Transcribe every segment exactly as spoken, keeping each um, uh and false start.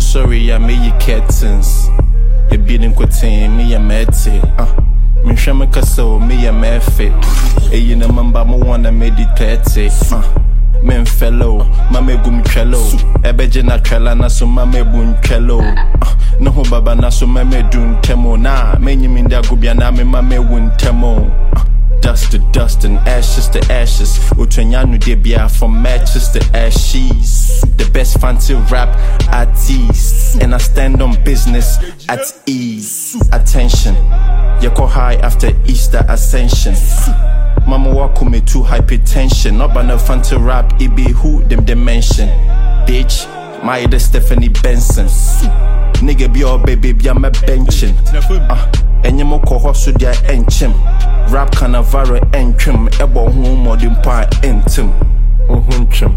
sorry, I made you curtains. You beating quitting me a mete. Uh, me shamaka so me a method. Eh, you know, mamba mo wanna meditate. Uh, men fellow, mame gum cello. Ebeje na trela na so mame bun cello. Uh, no ho baba na so mame dun temo na. Menyi minda gubia na me mame wun temo. Uh, Dust to dust and ashes to ashes. Utrenyanu debia from matches to ashes. The best fancy rap artist. And I stand on business at ease. Attention, you go high after Easter ascension. Mama walk me to hypertension. Not by no fancy rap, it be who them dimension. Bitch, my the Stephanie Benson. Nigga be your baby, be my benching. Uh, and you mo ko hosu dia enchim. Rap canavara entrim. Ebo hu modern pa entim. Uhunchim.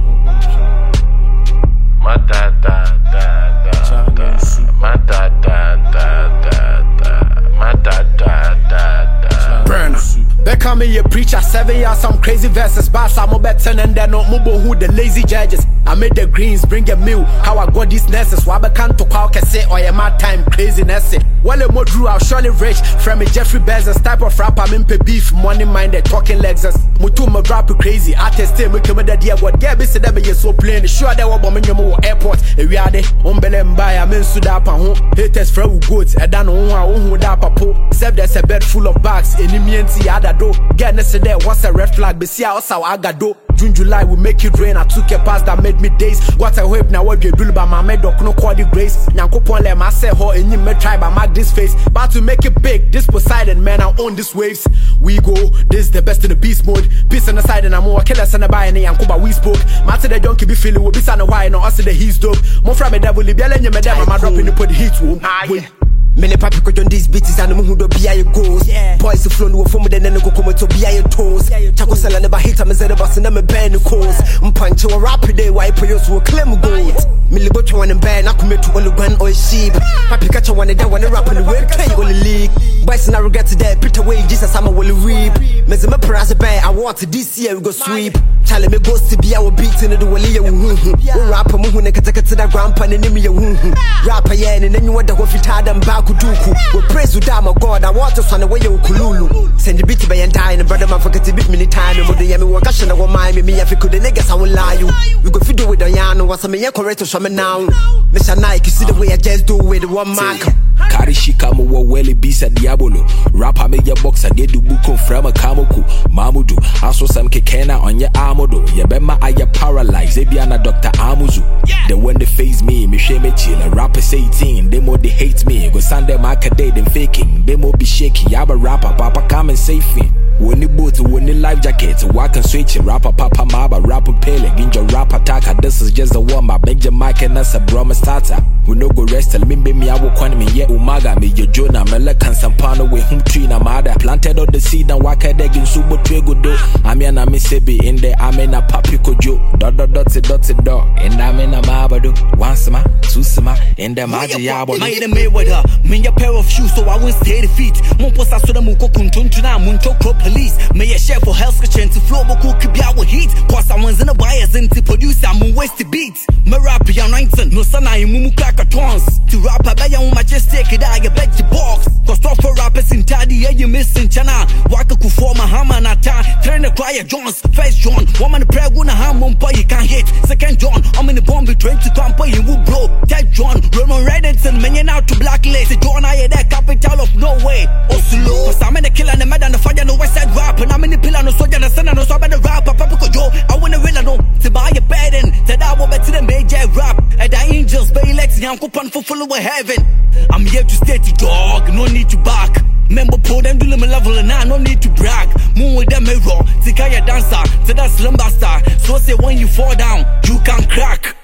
Ma da da da da da. Ma da da da da da. Ma da da da da. Burner. Become me a preacher, seven years, some crazy verses. Bass, I'm better and then no mobile who the lazy judges. I made the greens, bring a meal. How I got these nurses. Why I can't talk out, can say, or oh, my time, craziness. Well, a more drew, I'll surely rich. From me, Jeffrey Bezos, type of rap, I'm in pay beef, money minded, talking legs. Mutu, my rap crazy. I test him, we come with the dear what get busy, that be so plain. Sure, they were bombing your airport. If we are there, umbele mbaya, I'm in Sudapa home. Haters from goods, I don't know who would up a po. Except there's a bed full of bags, enemy and see other do. Get yesterday, what's a red flag? But see how I got do. June, July, we make it rain. I took a pass that made me days. What a whip now, what you do by my made no quality grace. Nyanko pon let my say ho and you may try by mark this face. But to make it big, this Poseidon man, I own these waves. We go, this is the best in the beast mode. Peace on the side and I'm more killers and a buy and Yanko, but we spoke. Matter the junkie be feeling will be son of why no us the he's dope. More from a devil, be a my devil, my dropping to put the heat womb. Many papi could on these beats and who do be a goes. Boys who flow no from the then go come to be a toes. Chaco sell never hit them as a boss and I'm a band of course. Punch or rapid day, why pay us will claim gold. Millie Butcher one and band, I commit to only one or sheep. Papi catch one and then when I rap in the world, can you only league? Boys and I regret today, put away Jesus, I'm a will reap. Mezima Peraz a bear, I want to this year we go sweep. Charlie me goes to be our beats in the Walia. Rapper Muhun and Kataka to the grandpa and enemy. Rapper, yeah, and then you want to go fit hard and back. We praise with damn God. I want to find a way of Kululu. Send the beat by and die, and brother, I forget to beat many times. But the Yami work, I should have mind me. If you could, the niggas, I will lie you. We go feed with Diana, what's a mere correct to now. Mister Nike, you see the way I just do with one mark. Kari shikamu wa weli bisa diabolo. Rapper me ya box a dedu buko from a kamoku. Mamudu, aso sam kekena on ya amodo. Ya bema aya paralyzed. Ebiana Doctor Amuzu. Then when they face me, me shame me chill. Rapper say eighteen, they more they hate me. Go Sunday market day, them faking. They more be shaky. Yaba rapper, papa come and save me. When the boat, when the life jacket, walk and switch it. Rapper, papa, maba, rapper, pele, ginja, rapper, taka. This is just a warm up. Make your mic and that's a broma starter. We no go rest, tell me, me, I will quan me, yeah, umaga, me, your Jonah, Melekan, Sampano, with whom tree, Namada. Planted on the seed and walk a deg in Subo Trego do. I'm in a Mississippi in there, I'm in a papico joke. Dot, dot, dot, dot, dot, dot. And I'm in a mabado. Once ma, two sama, in the magic yabo. My enemy with her, me a pair of shoes, so I won't stay the feet. Monposa so the Muko Kuntuna, Munto police. May a chef for health kitchen to flow, but cook be our heat. Cause someone's in the buyers and to produce, I'm on waste beats. My rap, young nineteen, no son, I mumu crack a tons. To rap a bay on majestic, I bet the box. Cause top for rappers in Taddy, yeah, you missing Chana. Waka ku form a hammer, Nata, turn a choir Jones. First John, woman, prayer, one a ham, one boy, you can't hit. Second John, I'm in the bomb, be trained to come, boy, you will blow. Third John, Roman Reddington, many out to blacklist. John, I had that capital of Norway. Oslo, cause I'm in the killer and the mad and the fire, no west side rap. And I'm in the pillar, no soldier, no son, no so about the rap. Papa Joe, I wanna win, I know. To buy a bed in, that I will bet to the major rap. And the angels, bay legs, young coupon for full of heaven. I'm here to stay to dog, no need to back. Member pull them, do them a level, and I no need to brag. Moon with them, mirror, Tikaya dancer, to that slumber star. So say when you fall down, you can crack.